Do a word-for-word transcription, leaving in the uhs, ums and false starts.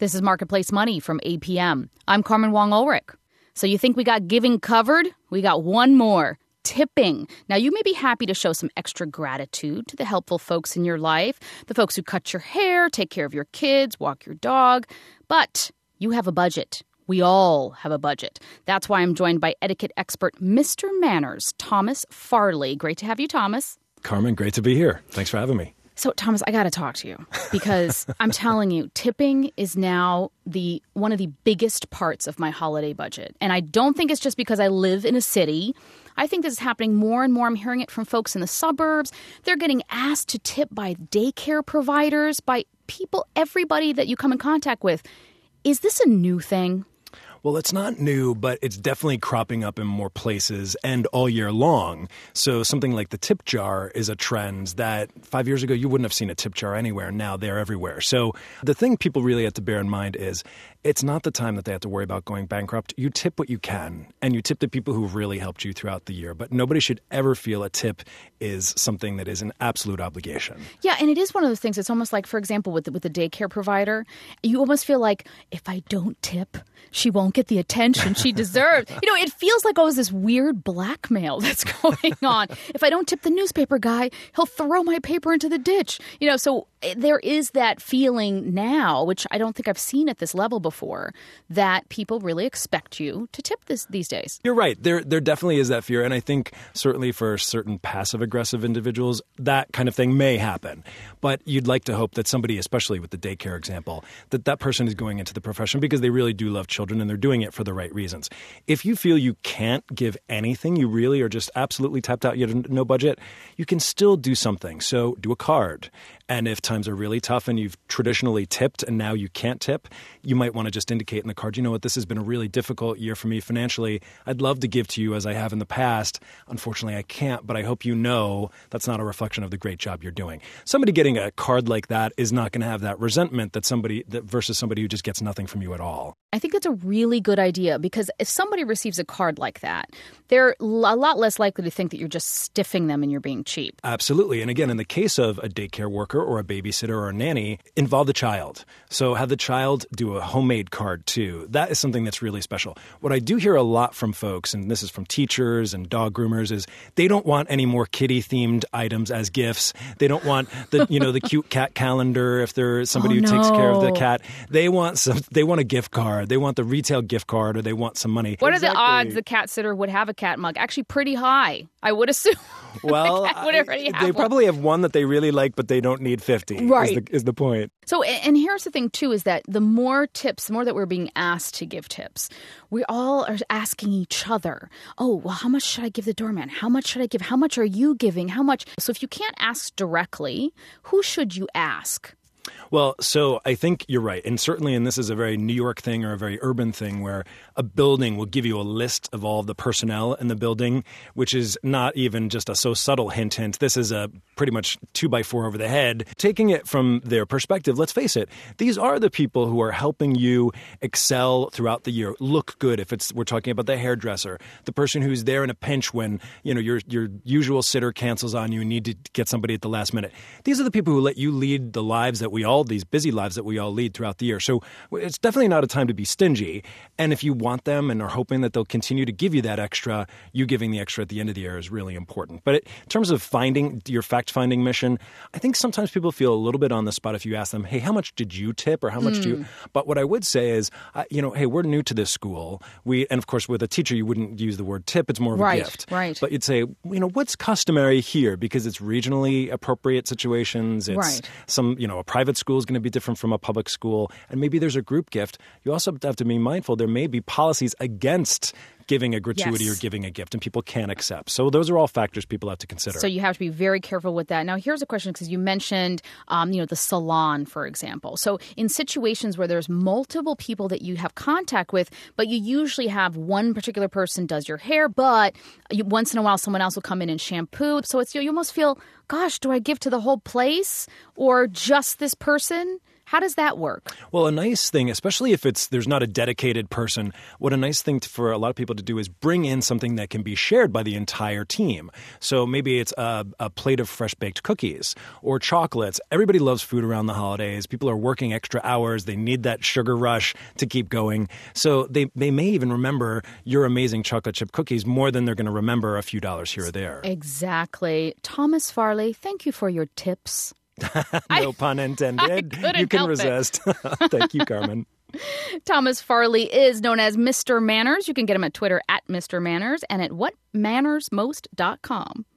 This is Marketplace Money from A P M. I'm Carmen Wong-Ulrich. So you think we got giving covered? We got one more. Tipping. Now, you may be happy to show some extra gratitude to the helpful folks in your life, the folks who cut your hair, take care of your kids, walk your dog, but you have a budget. We all have a budget. That's why I'm joined by etiquette expert Mister Manners, Thomas Farley. Great to have you, Thomas. Carmen, great to be here. Thanks for having me. So, Thomas, I got to talk to you because I'm telling you, tipping is now the one of the biggest parts of my holiday budget. And I don't think it's just because I live in a city. I think this is happening more and more. I'm hearing it from folks in the suburbs. They're getting asked to tip by daycare providers, by people, everybody that you come in contact with. Is this a new thing? Well, it's not new, but it's definitely cropping up in more places and all year long. So something like the tip jar is a trend that five years ago you wouldn't have seen a tip jar anywhere. Now they're everywhere. So the thing people really have to bear in mind is it's not the time that they have to worry about going bankrupt. You tip what you can, and you tip the people who have really helped you throughout the year. But nobody should ever feel a tip is something that is an absolute obligation. Yeah, and it is one of those things. It's almost like, for example, with the, with the daycare provider, you almost feel like if I don't tip, she won't get the attention she deserves. You know, it feels like, oh, it's this weird blackmail that's going on. If I don't tip the newspaper guy, he'll throw my paper into the ditch. You know, so there is that feeling now, which I don't think I've seen at this level before, that people really expect you to tip this these days. You're right. There there definitely is that fear. And I think certainly for certain passive-aggressive individuals, that kind of thing may happen. But you'd like to hope that somebody, especially with the daycare example, that that person is going into the profession because they really do love children and they're doing it for the right reasons. If you feel you can't give anything, you really are just absolutely tapped out, you have no budget, you can still do something. So do a card. And if times are really tough and you've traditionally tipped and now you can't tip, you might want to just indicate in the card, you know what, this has been a really difficult year for me financially. I'd love to give to you as I have in the past. Unfortunately, I can't, but I hope you know that's not a reflection of the great job you're doing. Somebody getting a card like that is not going to have that resentment that somebody that versus somebody who just gets nothing from you at all. I think that's a really good idea because if somebody receives a card like that, they're a lot less likely to think that you're just stiffing them and you're being cheap. Absolutely. And again, in the case of a daycare worker or a babysitter or a nanny, involve the child. So have the child do a homemade card too. That is something that's really special. What I do hear a lot from folks, and this is from teachers and dog groomers, is they don't want any more kitty-themed items as gifts. They don't want the you know the cute cat calendar if there's somebody oh, who no. takes care of the cat. They want some. They want a gift card. They want the retail gift card, or they want some money. What exactly. are the odds the cat sitter would have a cat mug? Actually, pretty high, I would assume. Well, the would already have they one. probably have one that they really like, but they don't need fifty. Right. Is the, is the point. So, and here's the thing, too, is that the more tips, the more that we're being asked to give tips, we all are asking each other, oh, well, how much should I give the doorman? How much should I give? How much are you giving? How much? So if you can't ask directly, who should you ask? Well, so I think you're right. And certainly, and this is a very New York thing or a very urban thing where a building will give you a list of all of the personnel in the building, which is not even just a so subtle hint, hint. This is a pretty much two by four over the head. Taking it from their perspective, let's face it, these are the people who are helping you excel throughout the year, look good. If it's we're talking about the hairdresser, the person who's there in a pinch when, you know, your your usual sitter cancels on you and need to get somebody at the last minute. These are the people who let you lead the lives that we all, these busy lives that we all lead throughout the year. So it's definitely not a time to be stingy. And if you want them and are hoping that they'll continue to give you that extra, you giving the extra at the end of the year is really important. But it, in terms of finding your fact-finding mission, I think sometimes people feel a little bit on the spot if you ask them, hey, how much did you tip or how much mm. do you? But what I would say is, uh, you know, hey, we're new to this school. We And of course, with a teacher, you wouldn't use the word tip. It's more of right, a gift. Right. But you'd say, you know, what's customary here? Because it's regionally appropriate situations. It's right. some, you know, a private school is going to be different from a public school. And maybe there's a group gift. You also have to be mindful there may be policies against giving a gratuity yes. or giving a gift, and people can't accept. So those are all factors people have to consider. So you have to be very careful with that. Now, here's a question, because you mentioned, um, you know, the salon, for example. So in situations where there's multiple people that you have contact with, but you usually have one particular person does your hair, but you, once in a while someone else will come in and shampoo. So it's you, you almost feel, gosh, do I give to the whole place or just this person? How does that work? Well, a nice thing, especially if it's there's not a dedicated person, what a nice thing to, for a lot of people to do is bring in something that can be shared by the entire team. So maybe it's a, a plate of fresh baked cookies or chocolates. Everybody loves food around the holidays. People are working extra hours. They need that sugar rush to keep going. So they, they may even remember your amazing chocolate chip cookies more than they're going to remember a few dollars here or there. Exactly. Thomas Farley, thank you for your tips. No I, pun intended. You can resist. Thank you, Carmen. Thomas Farley is known as Mister Manners. You can get him at Twitter at Mister Manners and at what manners most dot com.